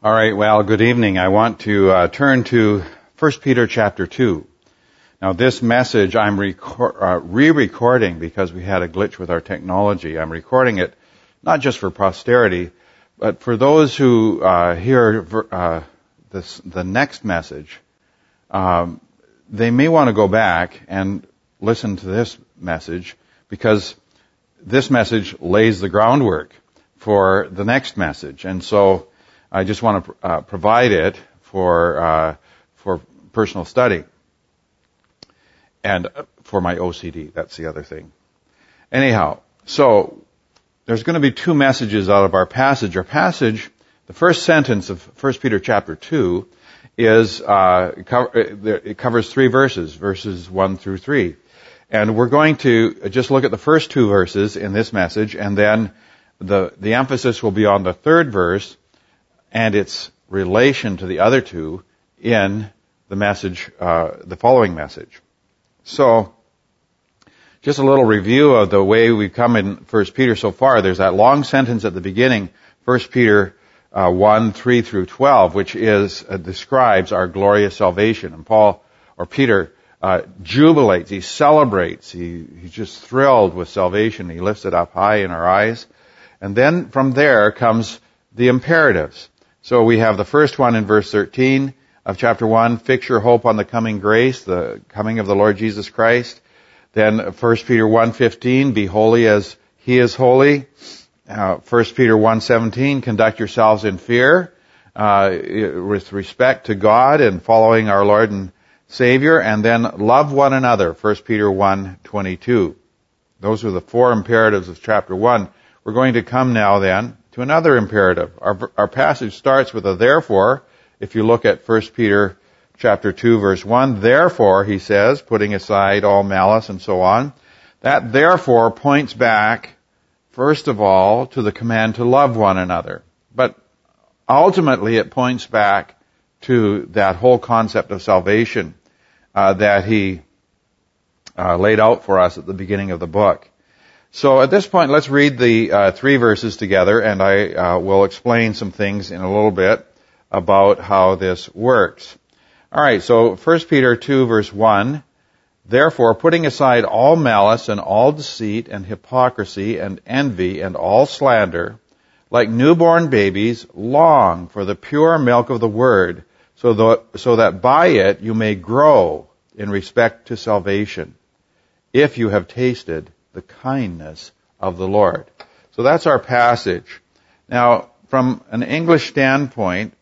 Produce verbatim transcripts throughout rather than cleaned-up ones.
All right, well, good evening. I want to uh, turn to First Peter chapter two. Now, this message I'm record, uh, re-recording because we had a glitch with our technology. I'm recording it not just for posterity, but for those who uh, hear uh, this, the next message. Um, they may want to go back and listen to this message because this message lays the groundwork for the next message. And so I just want to uh, provide it for uh, for personal study and for my O C D. That's the other thing. Anyhow, so there's going to be two messages out of our passage. Our passage, the first sentence of First Peter chapter two, is uh, it covers three verses, verses one through three, and we're going to just look at the first two verses in this message, and then the the emphasis will be on the third verse and its relation to the other two in the message, uh, the following message. So, just a little review of the way we've come in First Peter so far. There's that long sentence at the beginning, First Peter uh, one, three through twelve, which is uh, describes our glorious salvation. And Paul, or Peter, uh, jubilates, he celebrates, he, he's just thrilled with salvation. He lifts it up high in our eyes. And then from there comes the imperatives. So we have the first one in verse thirteen of chapter one, fix your hope on the coming grace, the coming of the Lord Jesus Christ. Then First Peter one fifteen, be holy as He is holy. Uh, First Peter one seventeen, conduct yourselves in fear, uh, with respect to God and following our Lord and Savior. And then love one another, First Peter one twenty-two. Those are the four imperatives of chapter one. We're going to come now then to another imperative. Our, our passage starts with a therefore. If you look at First Peter chapter two, verse one, therefore, he says, putting aside all malice and so on, that therefore points back, first of all, to the command to love one another. But ultimately, it points back to that whole concept of salvation uh, that he uh, laid out for us at the beginning of the book. So at this point, let's read the uh, three verses together, and I uh, will explain some things in a little bit about how this works. All right, so First Peter two, verse one, therefore, putting aside all malice and all deceit and hypocrisy and envy and all slander, like newborn babies, long for the pure milk of the word, so that, so that by it you may grow in respect to salvation, if you have tasted the kindness of the Lord. So that's our passage. Now, from an English standpoint,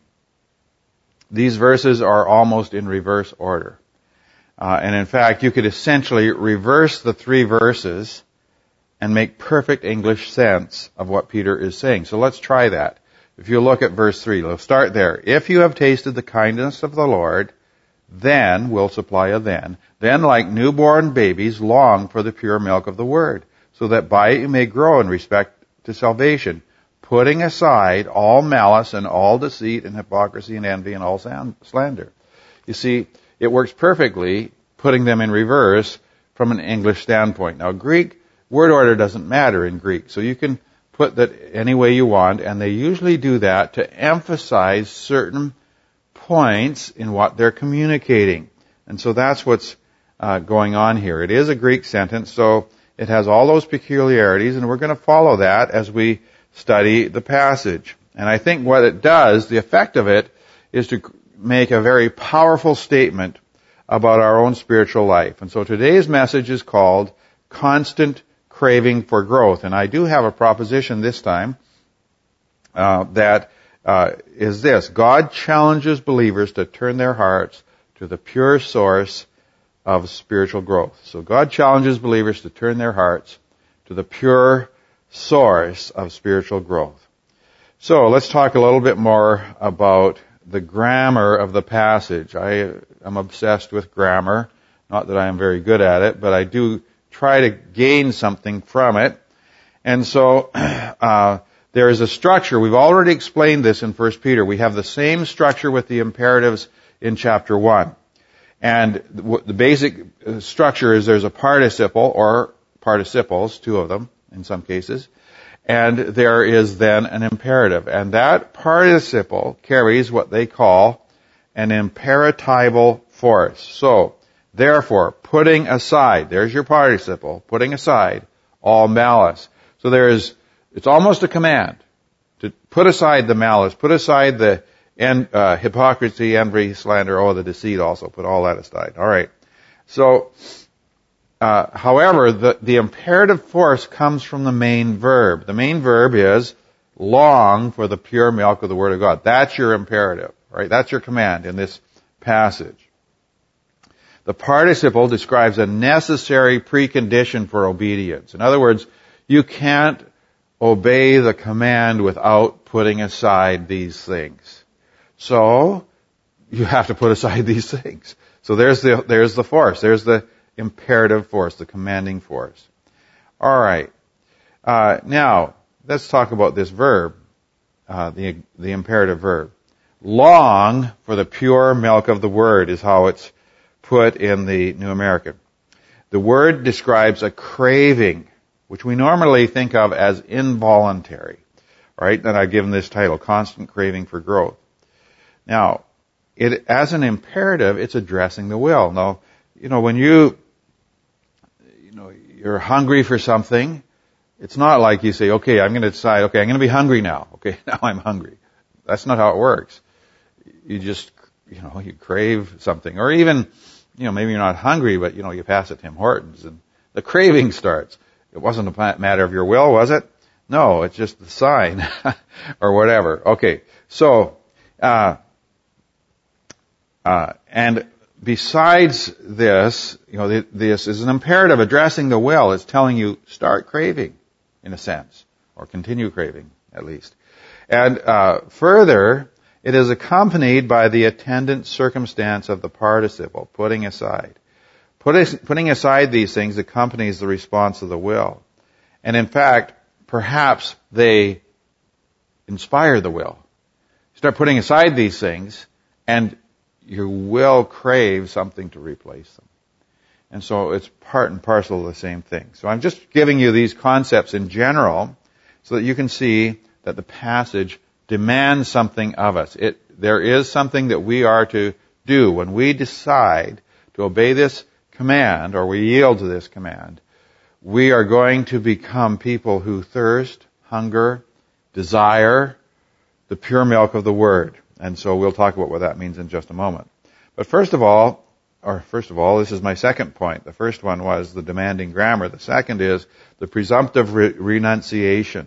these verses are almost in reverse order. Uh, and in fact, you could essentially reverse the three verses and make perfect English sense of what Peter is saying. So let's try that. If you look at verse three, let's start there. If you have tasted the kindness of the Lord, then, we'll supply a then, then like newborn babies long for the pure milk of the word, so that by it you may grow in respect to salvation, putting aside all malice and all deceit and hypocrisy and envy and all slander. You see, it works perfectly putting them in reverse from an English standpoint. Now, Greek, word order doesn't matter in Greek, so you can put that any way you want, and they usually do that to emphasize certain points in what they're communicating. And so that's what's uh, going on here. It is a Greek sentence, so it has all those peculiarities, and we're going to follow that as we study the passage. And I think what it does, the effect of it, is to make a very powerful statement about our own spiritual life. And so today's message is called Constant Craving for Growth. And I do have a proposition this time uh, that Uh, is this: God challenges believers to turn their hearts to the pure source of spiritual growth. So God challenges believers to turn their hearts to the pure source of spiritual growth. So let's talk a little bit more about the grammar of the passage. I am obsessed with grammar. Not that I am very good at it, but I do try to gain something from it. And so, uh, there is a structure. We've already explained this in First Peter. We have the same structure with the imperatives in chapter one. And the basic structure is there's a participle, or participles, two of them in some cases, And there is then an imperative. And that participle carries what they call an imperatival force. So, therefore, putting aside, there's your participle, putting aside all malice. So there is, it's almost a command to put aside the malice, put aside the en, uh, hypocrisy, envy, slander, oh, the deceit also, put all that aside. All right. So, uh, however, the, the imperative force comes from the main verb. The main verb is long for the pure milk of the Word of God. That's your imperative, right? That's your command in this passage. The participle describes a necessary precondition for obedience. In other words, you can't obey the command without putting aside these things. So, you have to put aside these things. So there's the, there's the force. There's the imperative force, the commanding force. Alright. Uh, now, let's talk about this verb, uh, the, the imperative verb. Long for the pure milk of the Word is how it's put in the New American. The word describes a craving, which we normally think of as involuntary. Right? And I've given this title, Constant Craving for Growth. Now, it, as an imperative, it's addressing the will. Now, you know, when you, you know, you're hungry for something, it's not like you say, okay, I'm going to decide, okay, I'm going to be hungry now. Okay, now I'm hungry. That's not how it works. You just, you know, you crave something. Or even, you know, maybe you're not hungry, but, you know, you pass at Tim Hortons and the craving starts. It wasn't a matter of your will, was it? No, it's just the sign or whatever. Okay, so, uh, uh, and besides this, you know, this is an imperative addressing the will. It's telling you start craving, in a sense, or continue craving, at least. And uh, further, it is accompanied by the attendant circumstance of the participle, putting aside. Putting, putting aside these things accompanies the response of the will. And in fact, perhaps they inspire the will. Start putting aside these things, and your will crave something to replace them. And so it's part and parcel of the same thing. So I'm just giving you these concepts in general so that you can see that the passage demands something of us. It, there is something that we are to do when we decide to obey this command, or we yield to this command. We are going to become people who thirst, hunger, desire the pure milk of the Word. And so we'll talk about what that means in just a moment. But first of all, or first of all, this is my second point. The first one was the demanding grammar. The second is the presumptive re- renunciation.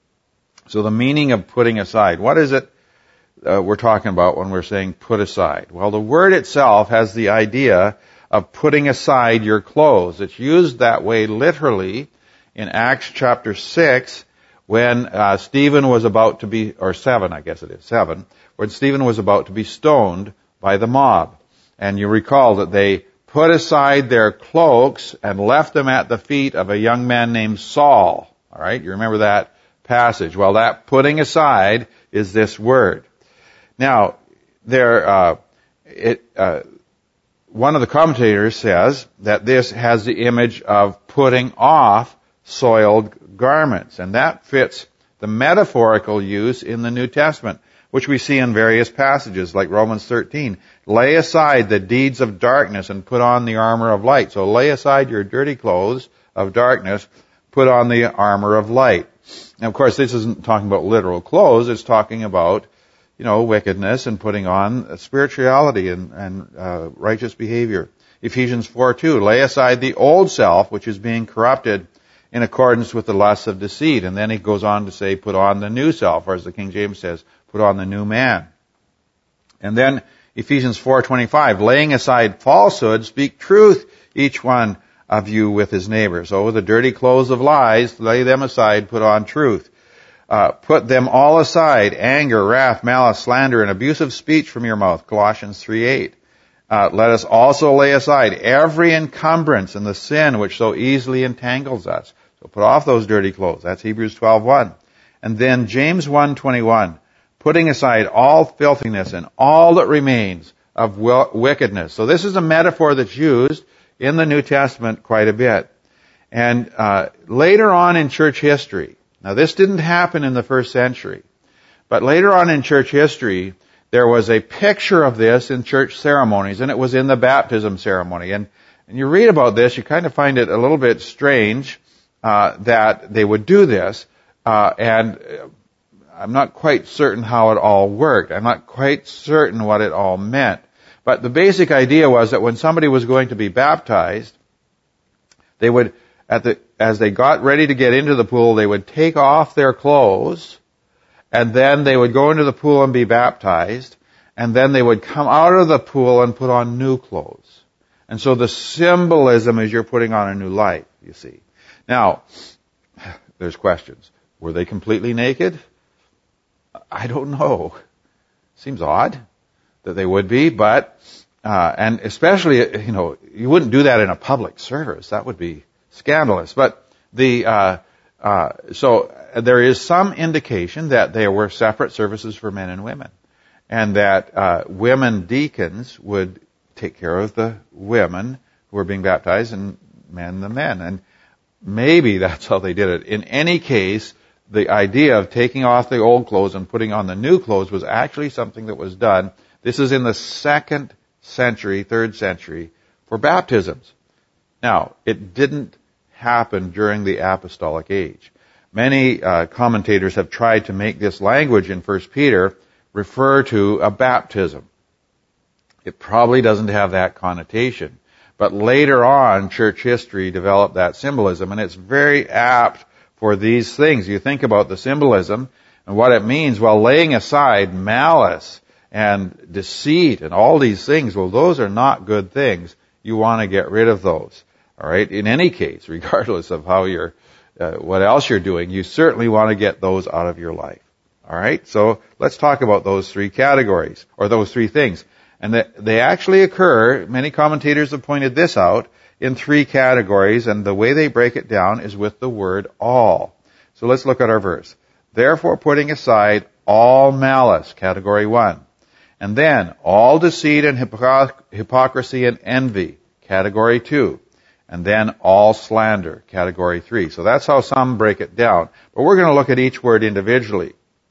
So the meaning of putting aside. What is it uh, we're talking about when we're saying put aside? Well, the word itself has the idea of putting aside your clothes. It's used that way literally in Acts chapter six when uh, Stephen was about to be, or seven, I guess it is, seven, when Stephen was about to be stoned by the mob. And you recall that they put aside their cloaks and left them at the feet of a young man named Saul. All right, you remember that passage. Well, that putting aside is this word. Now, there, uh, it, uh, one of the commentators says that this has the image of putting off soiled garments, and that fits the metaphorical use in the New Testament, which we see in various passages, like Romans thirteen. Lay aside the deeds of darkness and put on the armor of light. So lay aside your dirty clothes of darkness, put on the armor of light. Now, of course, this isn't talking about literal clothes. It's talking about, you know, wickedness and putting on spirituality and, and uh, righteous behavior. Ephesians four two, lay aside the old self, which is being corrupted in accordance with the lusts of deceit. And then he goes on to say, put on the new self, or as the King James says, put on the new man. And then Ephesians four twenty-five, laying aside falsehood, speak truth, each one of you with his neighbor. So the dirty clothes of lies, lay them aside, put on truth. Uh, put them all aside, anger, wrath, malice, slander, and abusive speech from your mouth, Colossians three eight. Uh, let us also lay aside every encumbrance and the sin which so easily entangles us. So put off those dirty clothes. That's Hebrews twelve one. And then James one twenty-one, putting aside all filthiness and all that remains of wickedness. So this is a metaphor that's used in the New Testament quite a bit. And uh, later on in church history, Now, this didn't happen in the first century, but later on in church history, there was a picture of this in church ceremonies, and it was in the baptism ceremony. And, and you read about this, you kind of find it a little bit strange uh, that they would do this, uh, and I'm not quite certain how it all worked. I'm not quite certain what it all meant. But the basic idea was that when somebody was going to be baptized, they would, at the, as they got ready to get into the pool, they would take off their clothes, and then they would go into the pool and be baptized, and then they would come out of the pool and put on new clothes. And so the symbolism is you're putting on a new life, you see. Now, there's questions. Were they completely naked? I don't know. Seems odd that they would be, but, uh, and especially, you know, you wouldn't do that in a public service. That would be scandalous. But the, uh, uh, so there is some indication that there were separate services for men and women, and that, uh, women deacons would take care of the women who were being baptized and men the men. And maybe that's how they did it. In any case, the idea of taking off the old clothes and putting on the new clothes was actually something that was done. This is in the second century, third century, for baptisms. Now, it didn't happen during the apostolic age. Many uh, commentators have tried to make this language in First Peter refer to a baptism. It probably doesn't have that connotation. But later on, church history developed that symbolism, and it's very apt for these things. You think about the symbolism and what it means. Well, laying aside malice and deceit and all these things, well, those are not good things. You want to get rid of those. All right? In any case, regardless of how you're, uh, what else you're doing, you certainly want to get those out of your life. All right? So let's talk about those three categories, or those three things. And that they actually occur, many commentators have pointed this out, in three categories, and the way they break it down is with the word all. So let's look at our verse. Therefore, putting aside all malice, category one. And then, all deceit and hypocr- hypocrisy and envy, category two. And then, all slander, category three. So that's how some break it down. But we're going to look at each word individually.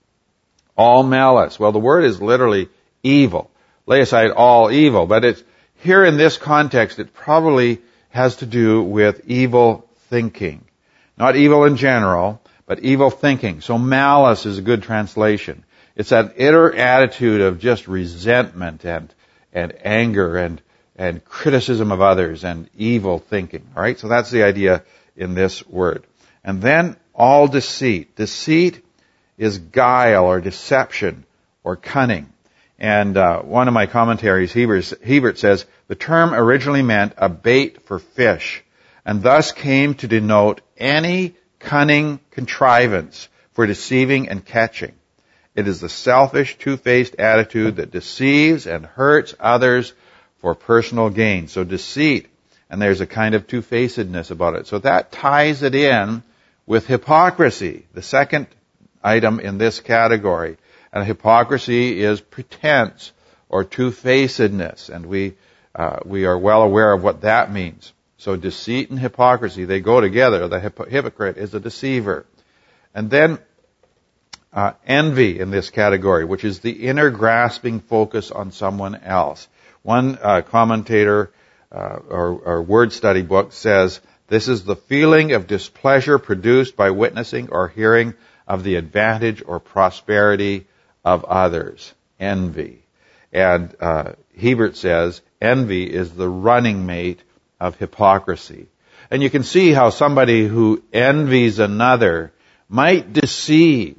All malice. Well, the word is literally evil. Lay aside all evil. But it's, here in this context, it probably has to do with evil thinking. Not evil in general, but evil thinking. So malice is a good translation. It's that inner attitude of just resentment and, and anger and, and criticism of others and evil thinking. All right? So that's the idea in this word. And then all deceit. Deceit is guile or deception or cunning. And uh, one of my commentaries, Hebert says, the term originally meant a bait for fish, and thus came to denote any cunning contrivance for deceiving and catching. It is the selfish, two-faced attitude that deceives and hurts others for personal gain. So deceit, and there's a kind of two-facedness about it. So that ties it in with hypocrisy, the second item in this category. And hypocrisy is pretense or two-facedness, and we uh, we are well aware of what that means. So deceit and hypocrisy, they go together. The hip- hypocrite is a deceiver. And then uh, envy in this category, which is the inner grasping focus on someone else. One uh, commentator uh, or, or word study book says, this is the feeling of displeasure produced by witnessing or hearing of the advantage or prosperity of others. Envy. And uh, Hebert says, envy is the running mate of hypocrisy. And you can see how somebody who envies another might deceive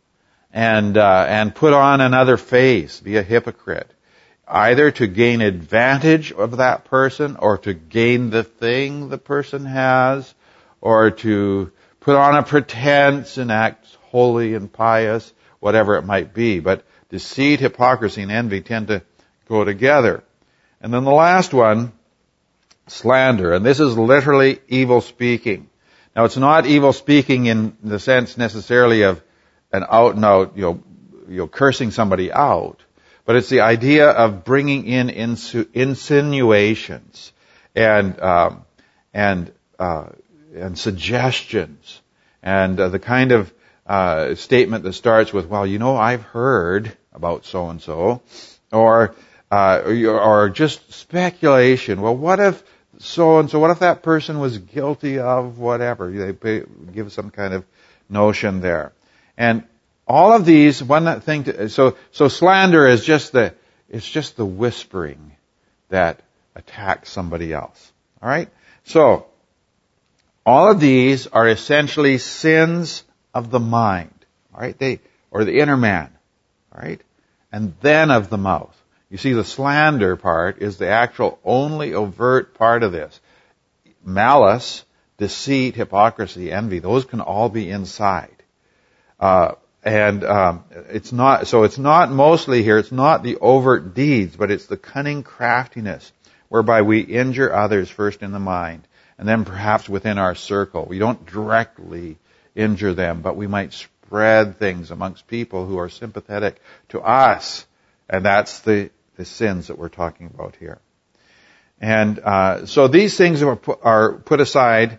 and uh, and put on another face, be a hypocrite, either to gain advantage of that person or to gain the thing the person has, or to put on a pretense and act holy and pious, whatever it might be. But deceit, hypocrisy, and envy tend to go together. And then the last one, slander. And this is literally evil speaking. Now, it's not evil speaking in the sense necessarily of an out-and-out, you know, you know, cursing somebody out. But it's the idea of bringing in insu- insinuations and um, and uh, and suggestions and uh, the kind of uh, statement that starts with, well, you know, I've heard about so-and-so, or, uh, or, or just speculation. Well, what if so-and-so, what if that person was guilty of whatever? They pay, give some kind of notion there. And all of these, one thing to, so, so slander is just the, it's just the whispering that attacks somebody else. Alright? So, all of these are essentially sins of the mind. Alright? They, or the inner man. Alright? And then of the mouth. You see, the slander part is the actual only overt part of this. Malice, deceit, hypocrisy, envy, those can all be inside. Uh, and um, it's not, so it's not mostly here, it's not the overt deeds, but it's the cunning craftiness whereby we injure others first in the mind, and then perhaps within our circle. We don't directly injure them, but we might spread things amongst people who are sympathetic to us. And that's the, the sins that we're talking about here. And uh, so these things are put, are put aside,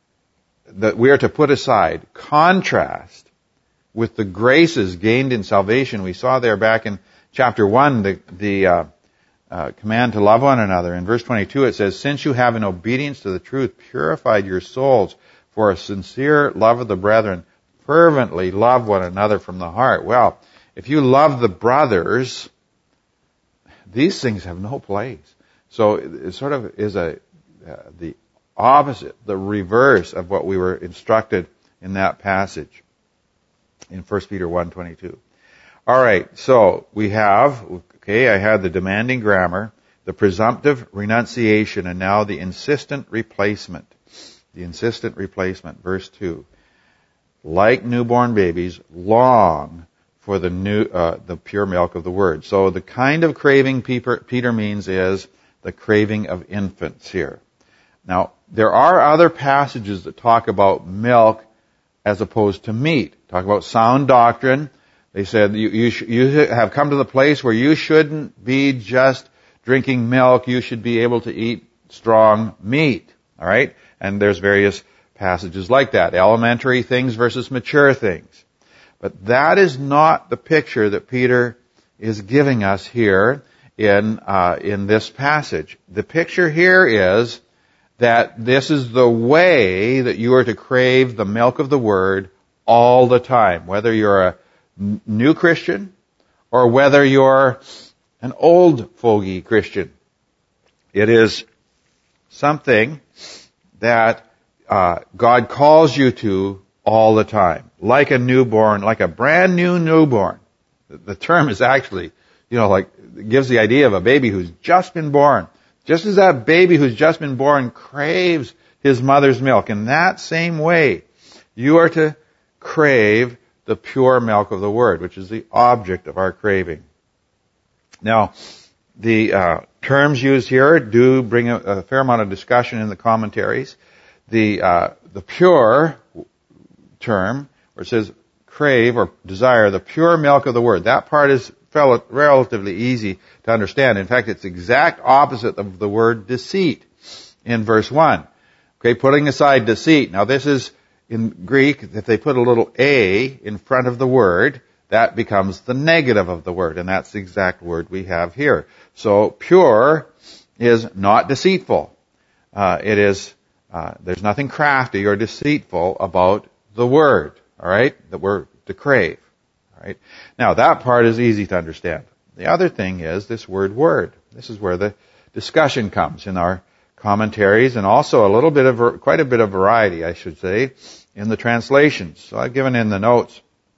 that we are to put aside. Contrast with the graces gained in salvation. We saw there back in chapter one, the, the uh, uh, command to love one another. In verse twenty-two it says, since you have in obedience to the truth purified your souls for a sincere love of the brethren, fervently love one another from the heart. Well, if you love the brothers, these things have no place. So it sort of is a uh, the opposite, the reverse of what we were instructed in that passage in First Peter one twenty-two. All right, so we have, okay, I had the demanding grammar, the presumptive renunciation, and now the insistent replacement. The insistent replacement, verse two. Like newborn babies, long for the new, uh, the pure milk of the word. So the kind of craving Peter means is the craving of infants here. Now, there are other passages that talk about milk as opposed to meat. Talk about sound doctrine. They said you, you, sh- you have come to the place where you shouldn't be just drinking milk. You should be able to eat strong meat. All right? And there's various passages like that. Elementary things versus mature things. But that is not the picture that Peter is giving us here in uh, in this passage. The picture here is that this is the way that you are to crave the milk of the Word all the time, whether you're a n- new Christian or whether you're an old fogey Christian. It is something that uh, God calls you to all the time, like a newborn, like a brand new newborn. The term is actually, you know, like, it gives the idea of a baby who's just been born. Just as that baby who's just been born craves his mother's milk, in that same way, you are to crave the pure milk of the Word, which is the object of our craving. Now, the uh, terms used here do bring a, a fair amount of discussion in the commentaries. The uh, the pure term, where it says crave or desire the pure milk of the Word, that part is relatively easy to understand. In fact, it's the exact opposite of the word deceit in verse one. Okay, putting aside deceit. Now this is, in Greek, if they put a little a in front of the word, that becomes the negative of the word, and that's the exact word we have here. So pure is not deceitful. Uh, it is, uh, there's nothing crafty or deceitful about the word, alright, that we're to crave. Right? Now, that part is easy to understand. The other thing is this word word. This is where the discussion comes in our commentaries, and also a little bit of, quite a bit of variety, I should say, in the translations. So I've given in the notes.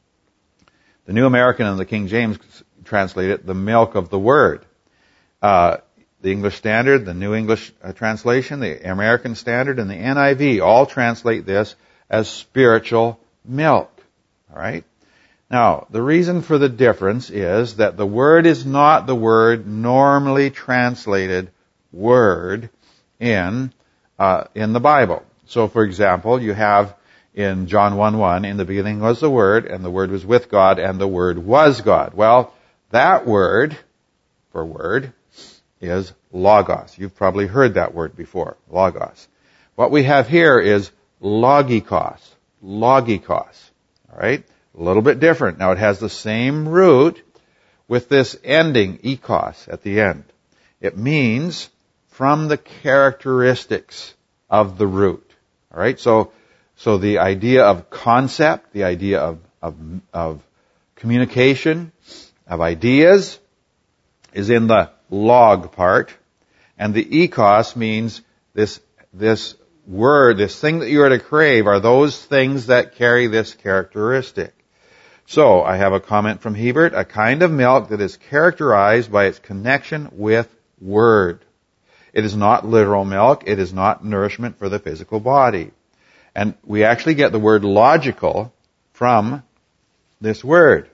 The New American and the King James translate it, the milk of the word. Uh, the English Standard, the New English uh, Translation, the American Standard, and the N I V all translate this as spiritual milk. All right? Now, the reason for the difference is that the word is not the word normally translated word in uh, in the Bible. So, for example, you have in John one one, in the beginning was the Word, and the Word was with God, and the Word was God. Well, that word, for word, is logos. You've probably heard that word before, logos. What we have here is logikos, logikos, all right? A little bit different. Now it has the same root with this ending, ekos, at the end. It means from the characteristics of the root. All right? So, so the idea of concept, the idea of, of, of communication, of ideas, is in the log part. And the ekos means this, this word, this thing that you are to crave are those things that carry this characteristic. So, I have a comment from Hebert, a kind of milk that is characterized by its connection with Word. It is not literal milk, it is not nourishment for the physical body. And we actually get the word logical from this word.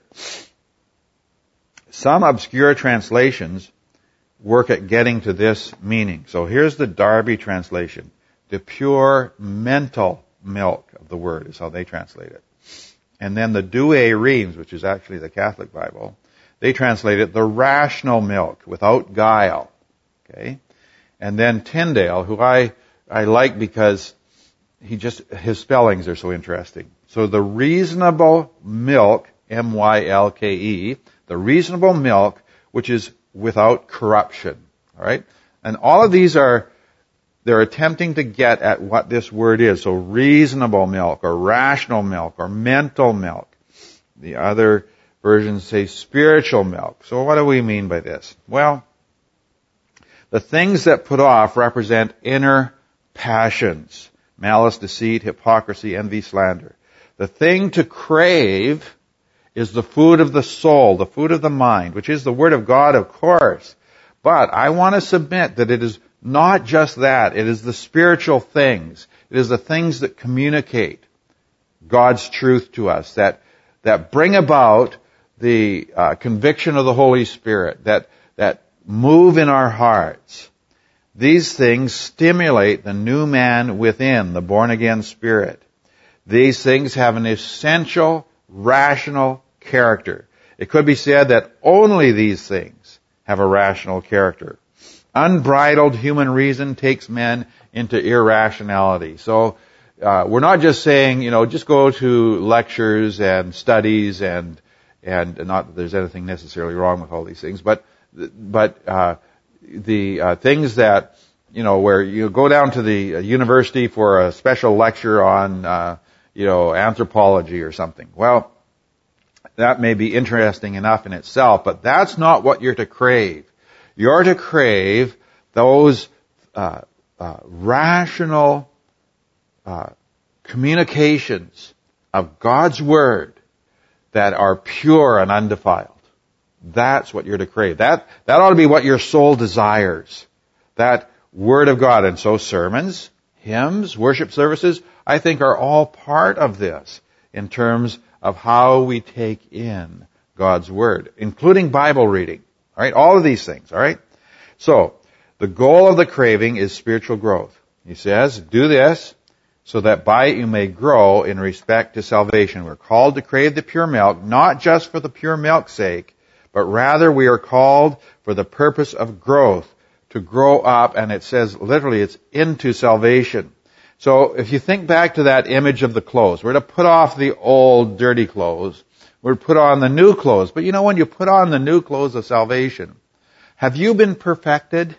Some obscure translations work at getting to this meaning. So here's the Darby translation. The pure mental milk of the Word is how they translate it. And then the Douay Rheims, which is actually the Catholic Bible, they translate it the rational milk without guile. Okay? And then Tyndale, who I, I like because he just, his spellings are so interesting. So the reasonable milk, M Y L K E, the reasonable milk, which is without corruption. Alright? And all of these are, they're attempting to get at what this word is. So reasonable milk, or rational milk, or mental milk. The other versions say spiritual milk. So what do we mean by this? Well, the things that put off represent inner passions. Malice, deceit, hypocrisy, envy, slander. The thing to crave is the food of the soul, the food of the mind, which is the Word of God, of course. But I want to submit that it is not just that. It is the spiritual things. It is the things that communicate God's truth to us, that that bring about the uh, conviction of the Holy Spirit, that that move in our hearts. These things stimulate the new man within, the born-again spirit. These things have an essential, rational character. It could be said that only these things have a rational character. Unbridled human reason takes men into irrationality. So uh, we're not just saying, you know, just go to lectures and studies and and not that there's anything necessarily wrong with all these things, but but uh, the uh, things that, you know, where you go down to the university for a special lecture on, uh, you know, anthropology or something. Well, that may be interesting enough in itself, but that's not what you're to crave. You're to crave those uh, uh, rational uh, communications of God's Word that are pure and undefiled. That's what you're to crave. That that ought to be what your soul desires. That Word of God. And so sermons, hymns, worship services, I think are all part of this in terms of how we take in God's Word, including Bible reading. All right, all of these things, all right? So, the goal of the craving is spiritual growth. He says, do this so that by it you may grow in respect to salvation. We're called to crave the pure milk, not just for the pure milk's sake, but rather we are called for the purpose of growth, to grow up, and it says literally it's into salvation. So, if you think back to that image of the clothes, we're to put off the old dirty clothes, we're to put on the new clothes. But you know, when you put on the new clothes of salvation, have you been perfected?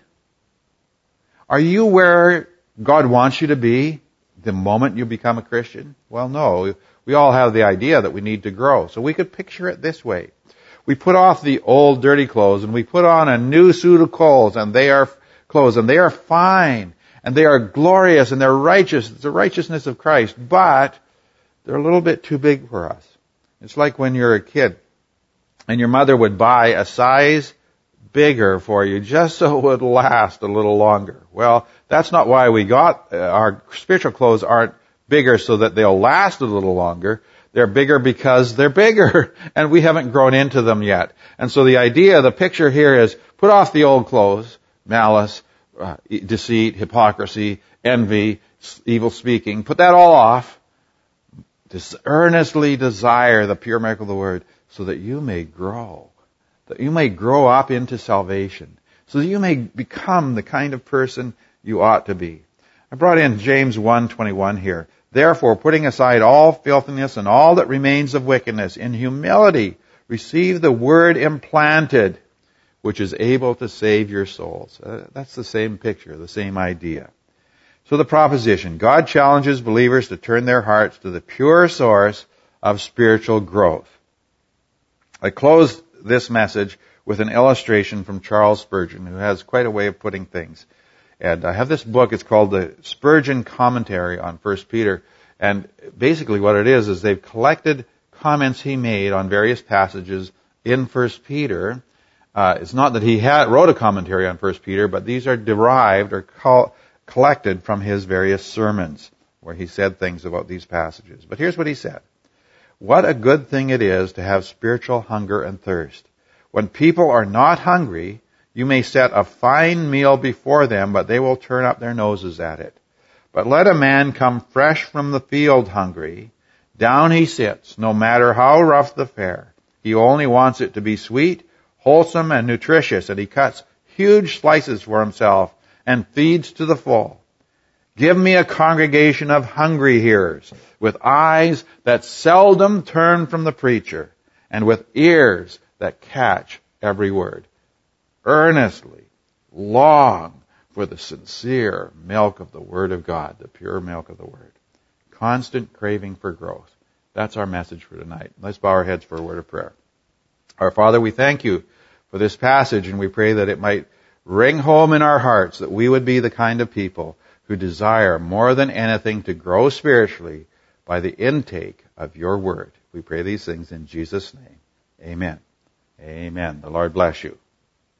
Are you where God wants you to be the moment you become a Christian? Well, no. We all have the idea that we need to grow. So we could picture it this way. We put off the old dirty clothes and we put on a new suit of clothes, and they are clothes and they are fine and they are glorious and they're righteous. It's the righteousness of Christ, but they're a little bit too big for us. It's like when you're a kid and your mother would buy a size bigger for you just so it would last a little longer. Well, that's not why we got, uh, our spiritual clothes aren't bigger so that they'll last a little longer. They're bigger because they're bigger and we haven't grown into them yet. And so the idea, the picture here is put off the old clothes, malice, uh, deceit, hypocrisy, envy, evil speaking. Put that all off. Just earnestly desire the pure milk of the Word so that you may grow. That you may grow up into salvation. So that you may become the kind of person you ought to be. I brought in James one twenty-one here. Therefore, putting aside all filthiness and all that remains of wickedness, in humility receive the word implanted, which is able to save your souls. Uh, that's the same picture, the same idea. So the proposition, God challenges believers to turn their hearts to the pure source of spiritual growth. I close this message with an illustration from Charles Spurgeon, who has quite a way of putting things. And I have this book, it's called the Spurgeon Commentary on First Peter. And basically what it is, is they've collected comments he made on various passages in First Peter. Uh, it's not that he had, wrote a commentary on First Peter, but these are derived or col- collected from his various sermons, where he said things about these passages. But here's what he said. What a good thing it is to have spiritual hunger and thirst. When people are not hungry, you may set a fine meal before them, but they will turn up their noses at it. But let a man come fresh from the field hungry. Down he sits, no matter how rough the fare. He only wants it to be sweet, wholesome, and nutritious, and he cuts huge slices for himself and feeds to the full. Give me a congregation of hungry hearers, with eyes that seldom turn from the preacher, and with ears that catch every word. Earnestly long for the sincere milk of the Word of God, the pure milk of the Word. Constant craving for growth. That's our message for tonight. Let's bow our heads for a word of prayer. Our Father, we thank you for this passage, and we pray that it might ring home in our hearts that we would be the kind of people who desire more than anything to grow spiritually by the intake of your Word. We pray these things in Jesus' name. Amen. Amen. The Lord bless you.